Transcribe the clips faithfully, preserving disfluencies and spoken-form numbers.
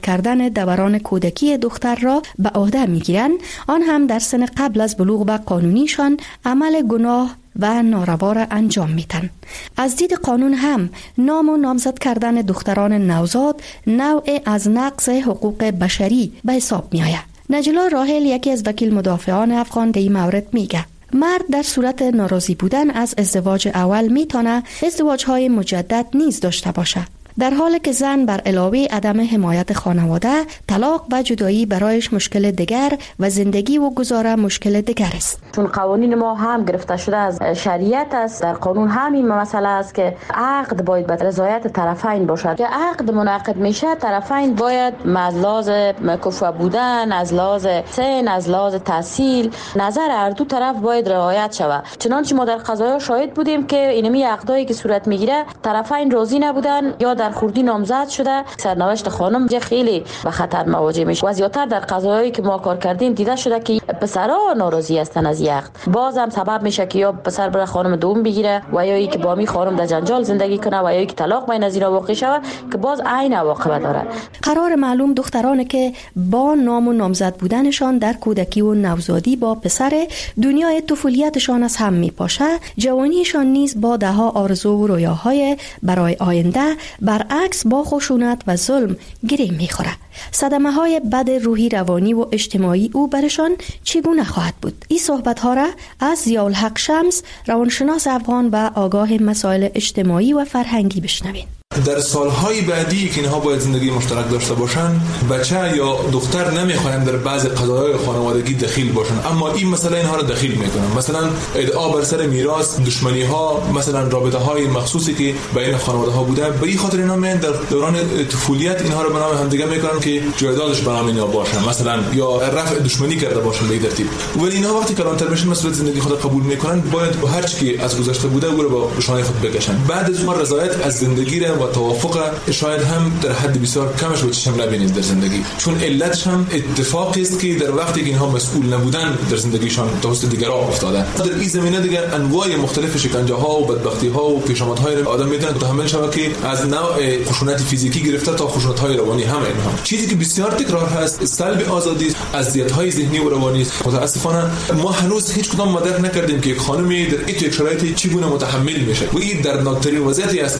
کردن دوران کودکی دختر را به عهده میگیرند، آن هم در سن قبل از بلوغ به قانونیشان عمل گناه و ناروا را انجام میتن. از دید قانون هم نام و نامزد کردن دختران نوزاد نوع از نقض حقوق بشری به حساب می آید. نجلا راحل، یکی از وکیل مدافعان افغان، در این مورد میگه مرد در صورت ناراضی بودن از ازدواج اول میتونه ازدواج‌های مجدد نیز داشته باشه، در حالی که زن بر علاوه عدم حمایت خانواده، طلاق و جدایی برایش مشکل دیگر و زندگی و گذاره مشکل دیگر است. چون قوانین ما هم گرفته شده از شریعت است، در قانون همین مسئله است که عقد باید به رضایت طرفین باشد. که عقد منعقد میشه، طرفین باید از لحاظ کفو بودن، از لحاظ سن، از لحاظ تحصیل، نظر هر دو طرف باید رعایت شود. چنانچه ما در قضایا شاهد بودیم که اینمی عقدایی که صورت میگیره طرفین راضی نبودن یا در خردی نامزد شده، سرنوشت خانم خیلی به خطر مواجه میشه. و زیاتر در قضایایی که ما کار کردیم دیده شده که پسرها ناراضی هستن از عقد، باز هم سبب میشه که یا پسر بره خانم دوم بگیره و یا اینکه با می خانم در جنجال زندگی کنه و یا اینکه طلاق بین از اینا واقع شود که باز عین عواقب داره. قرار معلوم دخترانی که با نام و نامزد بودنشان در کودکی و نوزادی با پسر، دنیای طفولیتشان از هم میپاشه، جوانیشان نیز با ده ها آرزو و رویاهای برای آینده برعکس با خشونت و ظلم گره میخوره. صدمه های بد روحی، روانی و اجتماعی او برشان چگونه خواهد بود؟ این صحبت ها را از ضیاءالحق شمس، روانشناس افغان و آگاه مسائل اجتماعی و فرهنگی بشنوین. در سالهای بعدی که اینها باید زندگی مشترک داشته باشن، بچه یا دختر نمیخواهند در بعض قضایای خانوادگی دخیل باشن، اما این مسئله اینها را دخیل میکنن. مثلا ادعا بر سر میراث، دشمنی ها، مثلا رابطه های مخصوصی که بین خانواده ها بوده، به این خاطر اینا میان در دوران طفولیت اینها را به نام همدیگه میکنن که جایدادش به نام اینا باشه، مثلا یا رفع دشمنی کرده باشن به این ترتیب. ولی اینها وقتی کلانتر میشن مسئولیت زندگی خود قبول میکنن، باید با هر چی که از گذشته بوده او را با شانه خود بکشن. بعد از اون رضایت از زندگی و توافق شاید هم در حد بسیار کمش رو چشم نبینید در زندگی، چون علتش هم اتفاقی است که در وقتی که اینها مسئول نبودن در زندگیشان توسط دیگران افتاده. در این زمینه دیگه انواع مختلف شکنجه ها و بدبختی ها و پیشامدهای آدم میتونه متحمل شود که از نوع خشونت فیزیکی گرفته تا خشونت های روانی هم اینها. چیزی که بسیار تکرار هست سلب آزادی، اذیت های ذهنی و روانی است. متاسفانه ما هنوز هیچ کدام مدرک نکردیم که خانمی در این شرایط چگونه متحمل میشه و این دردناکترین وضعیتی است.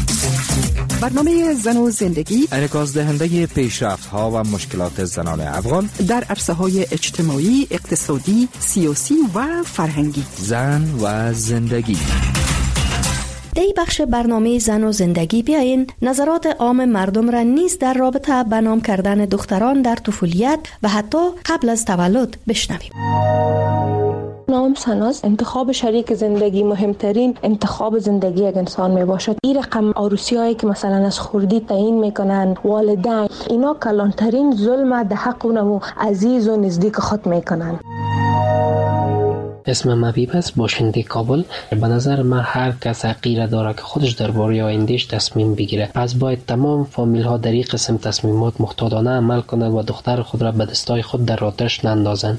برنامه زن و زندگی انعکاس دهنده پیشرفت ها و مشکلات زنان افغان در عرصه های اجتماعی، اقتصادی، سیاسی و فرهنگی. زن و زندگی. در این بخش برنامه زن و زندگی بیاین نظرات عام مردم را نیز در رابطه به نام کردن دختران در طفولیت و حتی قبل از تولد بشنویم. نام سناس انتخاب شریک زندگی مهمترین انتخاب زندگی یک انسان می باشد. این رقم عروسی هایی که مثلا از خردی تعیین میکنن والدین، اینا کلانترین ظلم در حق اونمو عزیز و نزدیک خود میکنن. اسمم حبیب است، باشنده کابل. به نظر من هر کس حقیره داره که خودش درباره آیندهش تصمیم بگیره، پس باید تمام فامیل ها در این قسم تصمیمات محتاطانه عمل کنند و دختر خود را به دستای خود در آتش نندازند.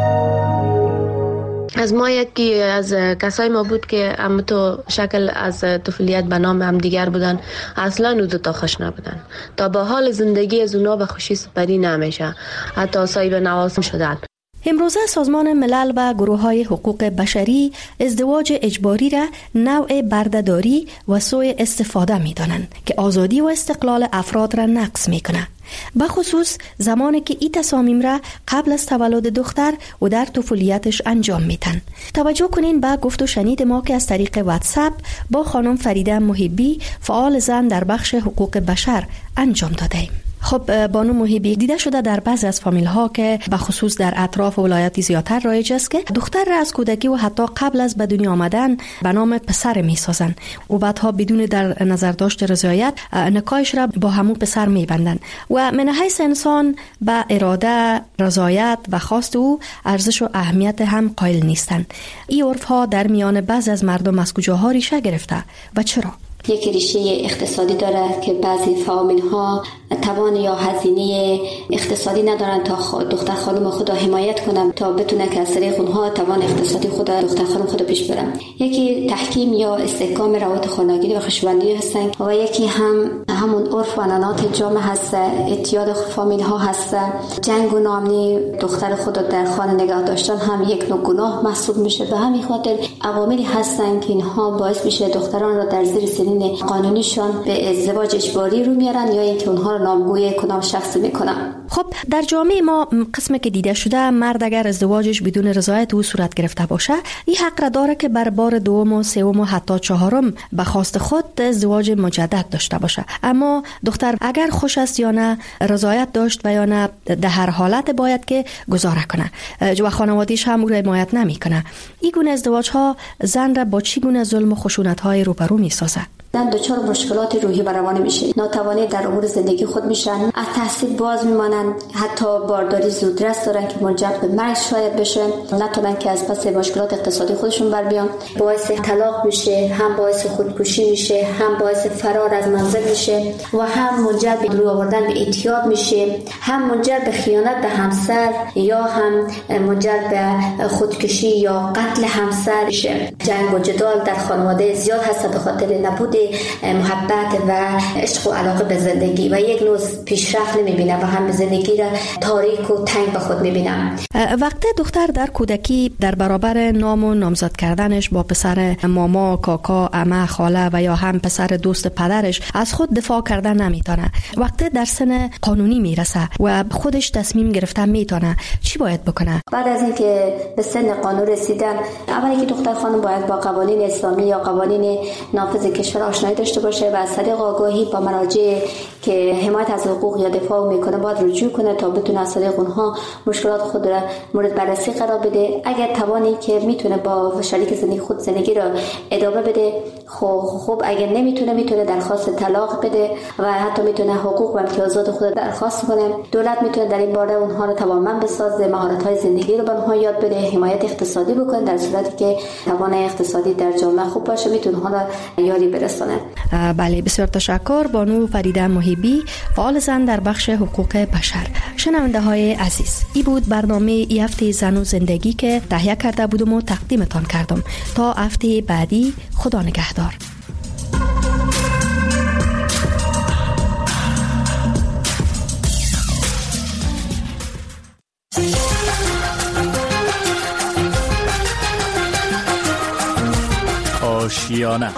از ما یکی از کسای ما بود که هم تو شکل از طفولیت به نام هم دیگر بودن، اصلا او دوتا خوش نبودن، تا به حال زندگی از اونا به خوشی سپری نمیشه، حتی صاحب نواسم شدن. امروزه سازمان ملل و گروه‌های حقوق بشری ازدواج اجباری را نوع بردهداری و سوء استفاده می‌دانند که آزادی و استقلال افراد را نقض می‌کند. به خصوص زمانی که این تصامیم را قبل از تولد دختر و در طفولیتش انجام میتن. توجه کنین به گفت و شنید ما که از طریق واتساپ با خانم فریده محبی، فعال زن در بخش حقوق بشر، انجام دادیم. خب بانو محبی، دیده شده در بعضی از فامیل ها که به خصوص در اطراف ولایتی زیادتر رایج است که دختر را از کودکی و حتی قبل از به دنیا آمدن به نام پسر می سازن و بعدها بدون در نظر داشت رضایت نکاحش را با همون پسر می بندن و من حیث انسان به اراده، رضایت و خواست او ارزش و اهمیت هم قائل نیستند. این عرف ها در میان بعضی از مردم از کجاها ریشه گرفته و چرا؟ یک ریشه اقتصادی داره که بعضی فامیل ها توان یا هزینه اقتصادی ندارن تا دختر خانم خود را حمایت کنن تا بتونه که از طریق اونها توان اقتصادی خود دختر خانم خود پیش برن. یکی تحکیم یا استحکام روابط خانوادگی و خویشاوندی هستن و یکی هم همون عرف و عنعنات جامعه هست، اعتیاد فامیل ها هست. جنگ و ناامنی دختر خود در خانه نگاه داشتن هم یک نوع گناه محسوب میشه. به همین خاطر عواملی هستن که اینها باعث میشه دختران را در زیر سنین قانونیشان به ازدواج اجباری رو میارن یا اینکه اونها رو نامگوی کدام شخصی میکنن. خب در جامعه ما قسمی که دیده شده مرد اگر ازدواجش بدون رضایت او صورت گرفته باشه این حق را داره که بر بار دوم و سوم و حتی چهارم به خواست خود ازدواج مجدد داشته باشه. اما دختر اگر خوش است یا نه، رضایت داشت و یا نه، در هر حالت باید که گذاره کنه و خانواده‌اش هم او را حمایت نمیکنه. این گونه ازدواج ها زن را با چی گونه ظلم و خشونت های روبرو میسازه؟ زن دچار مشکلات روحی و روانی میشه، ناتوانی در امور زندگی خود میشن، از تحصیل باز میمانند، حتی بارداری زودرس دارن که منجر به مرگ شاید بشه، نتونن که از پس مشکلات اقتصادی خودشون بر بیان، باعث طلاق میشه، هم باعث خودکشی میشه، هم باعث فرار از منزل میشه و هم منجر به درو آوردن به اعتیاد میشه، هم منجر به خیانت به همسر یا هم منجر به خودکشی یا قتل همسر میشه. جنگ و جدال در خانواده زیاد هست به خاطر نبود محبت و عشق و علاقه به زندگی و یک نوع پیشرفت نمیبینم و هم زندگی را تاریک و تنگ به خود میبینم. وقتی دختر در کودکی در برابر نام و نامزد کردنش با پسر ماما، کاکا، عمه، خاله و یا هم پسر دوست پدرش از خود دفاع کردن نمیتونه، وقتی در سن قانونی میرسه و خودش تصمیم گرفتن میتونه، چی باید بکنه؟ بعد از اینکه به سن قانون رسیدن، اولی که دختر خانم باید با قوانین اسلامی یا قوانین نافذ کشور آشنایی داشته باشه و از طریق آگاهی با مراجع که حمایت از حقوق یا دفاع میکنه باید رجوع کنه تا بتونه از طریق اونها مشکلات خود را مورد بررسی قرار بده. اگر توانی که میتونه با شریک زندگی خود زندگی را ادامه بده، خب خب اگر نمیتونه میتونه درخواست طلاق بده و حتی میتونه حقوق و امتیازات خود درخواست کنه. دولت میتونه در این باره اونها رو توانمند بسازه، مهارت‌های زندگی رو به اونها یاد بده، حمایت اقتصادی بکنه. در صورتی که توان اقتصادی در جامعه خوب باشه میتونه اونها را یاری برسونه. بله، بسیار تشکر. بانو فریده محبی، فعال زن در بخش حقوق بشر. شنونده های عزیز، این بود برنامه ای هفته زن و زندگی که تهیه کرده بودم و تقدیمتان کردم. تا هفته بعدی، خدا نگهدار. آشیانه،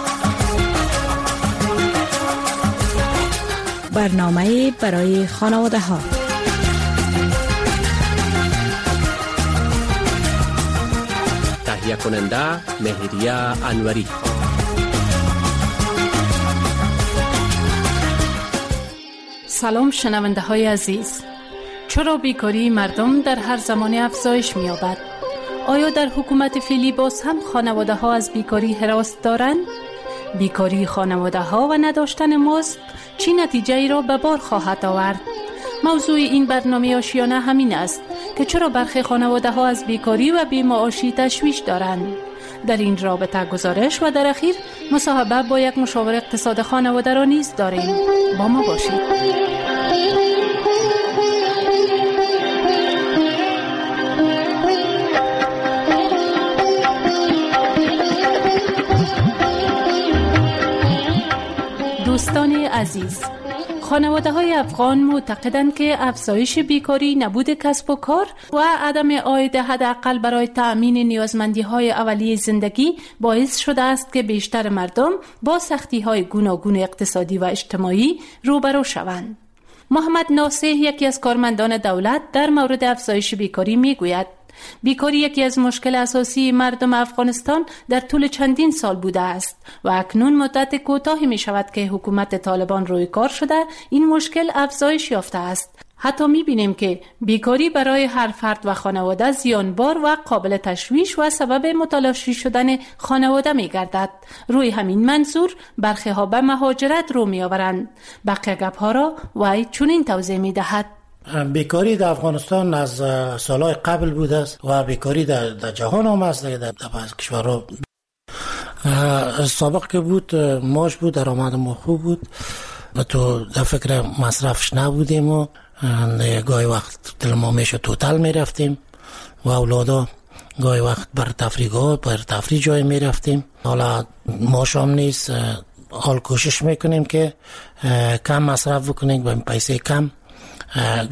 برنامه برای خانواده ها. تهیه کننده مهریه انوری. سلام شنونده های عزیز. چرا بیکاری مردم در هر زمانی افزایش می یابد؟ آیا در حکومت فعلی باز هم خانواده ها از بیکاری هراس دارند؟ بیکاری خانواده ها و نداشتن مزد چی نتیجه ای را به بار خواهد آورد؟ موضوع این برنامه آشیانه همین است که چرا برخی خانواده ها از بیکاری و بی‌معاشی تشویش دارند. در این رابطه گزارش و در اخیر مصاحبه با یک مشاور اقتصاد خانواده را نیز داریم. با ما باشید. دوستان عزیز، خانواده های افغان معتقدند که افزایش بیکاری، نبود کسب و کار و عدم عاید حداقل برای تأمین نیازمندی های اولیه زندگی باعث شده است که بیشتر مردم با سختی های گوناگون اقتصادی و اجتماعی روبرو شوند. محمد ناصح، یکی از کارمندان دولت، در مورد افزایش بیکاری میگوید: بیکاری یکی از مشکل اساسی مردم افغانستان در طول چندین سال بوده است و اکنون مدت کوتاهی می شود که حکومت طالبان روی کار شده این مشکل افزایش یافته است. حتی می بینیم که بیکاری برای هر فرد و خانواده زیانبار و قابل تشویش و سبب متلاشی شدن خانواده می گردد. روی همین منظور برخی ها به مهاجرت رو می آورند. بقیه گپ ها را وی چنین توضیح می دهد: بیکاری در افغانستان از سالهای قبل بوده است و بیکاری در, در جهان هم است. در, در بعض کشورها سابق که بود معاش بود، درآمد ما خوب بود، تو در فکر مصرفش نبودیم و گاهی وقت دل ما میشه توتل میرفتیم و اولادا گاهی وقت بر تفریحات بر تفریح جای میرفتیم. حالا ما شام نیست، حال کوشش میکنیم که کم مصرف بکنیم و پیسه کم